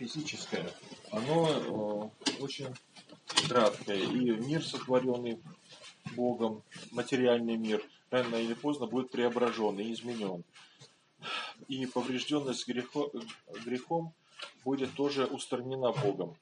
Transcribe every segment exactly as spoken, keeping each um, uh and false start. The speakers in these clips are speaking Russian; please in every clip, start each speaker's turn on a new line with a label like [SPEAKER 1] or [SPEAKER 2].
[SPEAKER 1] физическое, оно э, очень краткое. И мир, сотворенный Богом, материальный мир, рано или поздно будет преображен и изменен. И поврежденность грехо, грехом будет тоже устранена Богом.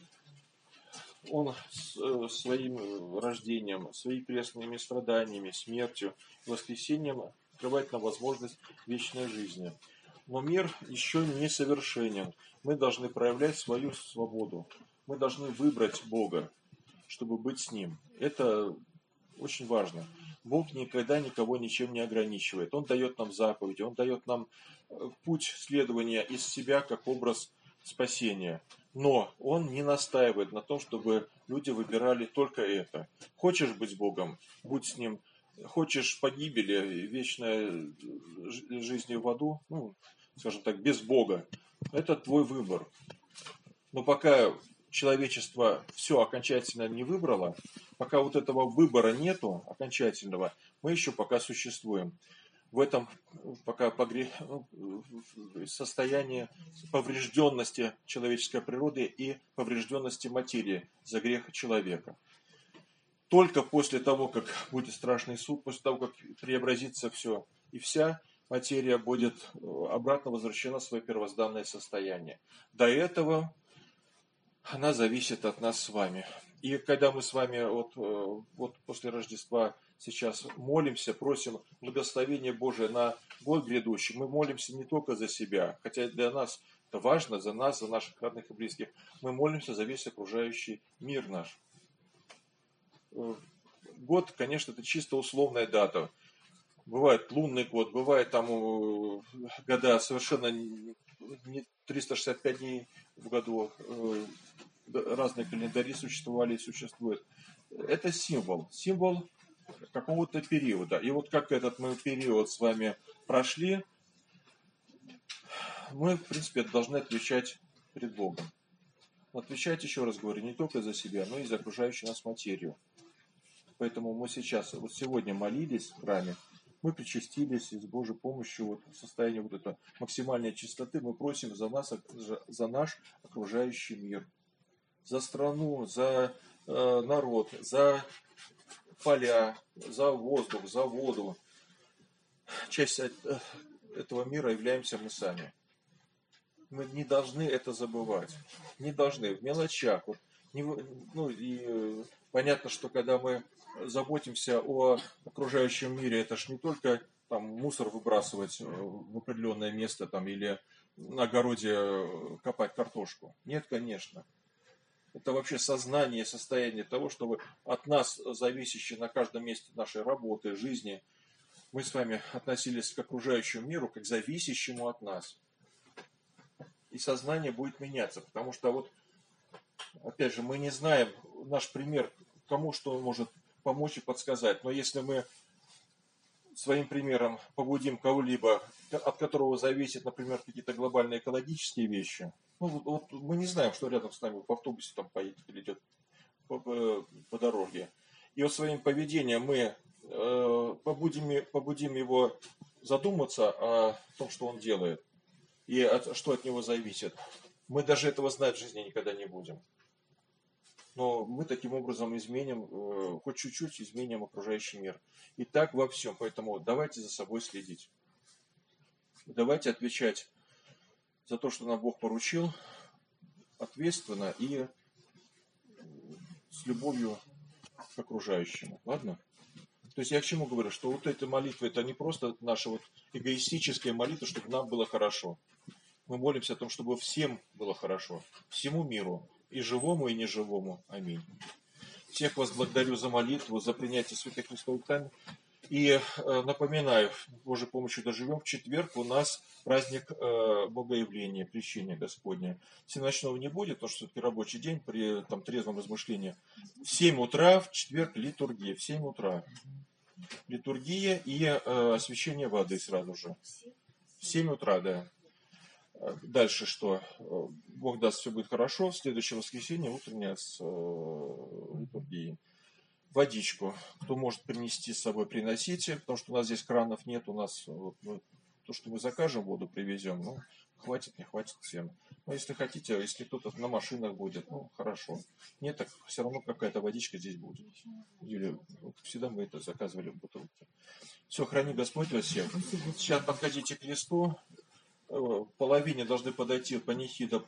[SPEAKER 1] Он своим рождением, своими крестными страданиями, смертью, воскресением открывает нам возможность вечной жизни. Но мир еще не совершенен. Мы должны проявлять свою свободу. Мы должны выбрать Бога, чтобы быть с Ним. Это очень важно. Бог никогда никого ничем не ограничивает. Он дает нам заповеди, Он дает нам путь следования из себя как образ спасения. Но Он не настаивает на том, чтобы люди выбирали только это. Хочешь быть с Богом, будь с Ним. Хочешь погибели, вечной жизни в аду, ну, скажем так, без Бога, это твой выбор. Но пока человечество все окончательно не выбрало, пока вот этого выбора нету окончательного, мы еще пока существуем. В этом пока погре... состоянии поврежденности человеческой природы и поврежденности материи за грех человека. Только после того, как будет страшный суд, после того, как преобразится все и вся, материя будет обратно возвращена в свое первозданное состояние. До этого она зависит от нас с вами. И когда мы с вами вот, вот после Рождества сейчас молимся, просим благословения Божие на год грядущий, мы молимся не только за себя, хотя для нас это важно, за нас, за наших родных и близких, мы молимся за весь окружающий мир наш. Год, конечно, это чисто условная дата. Бывает лунный год, бывает там года совершенно не триста шестьдесят пять дней в году. Разные календари существовали и существуют. Это символ. Символ какого-то периода. И вот как этот мы период с вами прошли, мы, в принципе, должны отвечать перед Богом. Отвечать, еще раз говорю, не только за себя, но и за окружающую нас материю. Поэтому мы сейчас, вот сегодня молились в храме, мы причастились, и с Божьей помощью вот, в состоянии вот этой максимальной чистоты мы просим за нас, за наш окружающий мир, за страну, за э, народ, за поля, за воздух, за воду. Часть этого мира являемся мы сами. Мы не должны это забывать. Не должны. В мелочах. Вот, не, ну, и понятно, что когда мы заботимся о окружающем мире, это ж не только там, мусор выбрасывать в определенное место там, или на огороде копать картошку. Нет, конечно. Это вообще сознание, состояние того, чтобы от нас, зависящее на каждом месте нашей работы, жизни, мы с вами относились к окружающему миру как зависящему от нас. И сознание будет меняться, потому что вот, опять же, мы не знаем, наш пример, кому что может помочь и подсказать, но если мы своим примером побудим кого-либо, от которого зависят, например, какие-то глобальные экологические вещи, ну, вот мы не знаем, что рядом с нами в автобусе там поедет или идет по, по, по дороге. И вот своим поведением мы э, побудим, побудим его задуматься о том, что он делает, и от, что от него зависит. Мы даже этого знать в жизни никогда не будем. Но мы таким образом изменим, э, хоть чуть-чуть изменим окружающий мир. И так во всем. Поэтому давайте за собой следить. Давайте отвечать за то, что нам Бог поручил, ответственно и с любовью к окружающему. Ладно? То есть я к чему говорю, что вот эта молитва, это не просто наша вот эгоистическая молитва, чтобы нам было хорошо. Мы молимся о том, чтобы всем было хорошо, всему миру, и живому, и неживому. Аминь. Всех вас благодарю за молитву, за принятие святых Христовых тайн. И э, напоминаю, Божьей помощью доживем, в четверг у нас праздник э, Богоявления, Крещения Господня. Всеночного не будет, потому что все-таки рабочий день при там, трезвом размышлении. В семь утра в четверг литургия, в семь утра. Литургия и э, освящение воды сразу же. В семь утра, да. Дальше что? Бог даст, все будет хорошо. В следующее воскресенье утренняя с э, литургией. Водичку. Кто может принести с собой, приносите. Потому что у нас здесь кранов нет. У нас вот, ну, то, что мы закажем, воду привезем. Ну, Хватит, не хватит всем. Но если хотите, если кто-то на машинах будет, ну, хорошо. Нет, так все равно какая-то водичка здесь будет. Юлия, вот всегда мы это заказывали в бутылке. Все, храни Господь вас всех. Сейчас подходите к листу. В половине должны подойти панихида.